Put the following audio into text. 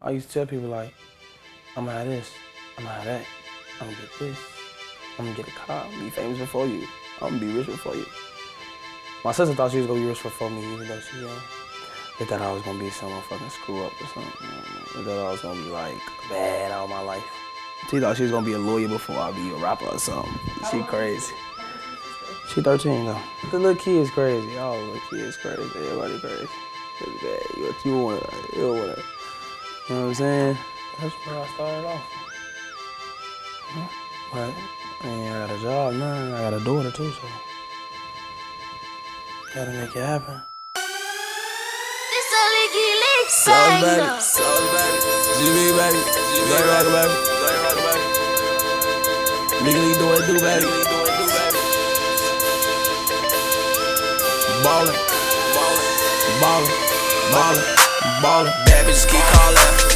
I used to tell people like, I'm gonna have this, I'm gonna have that, I'm gonna get this, I'm gonna get a car, I'm gonna be famous before you, I'm gonna be rich before you. My sister thought she was gonna be rich before me, even though she young. They thought I was gonna be some fucking screw up or something. They thought I was gonna be like bad all my life. She thought she was gonna be a lawyer before I be a rapper or something. She crazy. She 13 though. The little kid's crazy. All the little kids crazy. Everybody crazy. It's bad. You don't wanna. You know what I'm saying? That's where I started off. But I got a job now. I got a daughter too, so gotta make it happen. Sauce baby, GB baby, J Rock baby, legally do it, do baby. Ballin', ballin', ballin', ballin', ballin'. Bad bitches keep calling.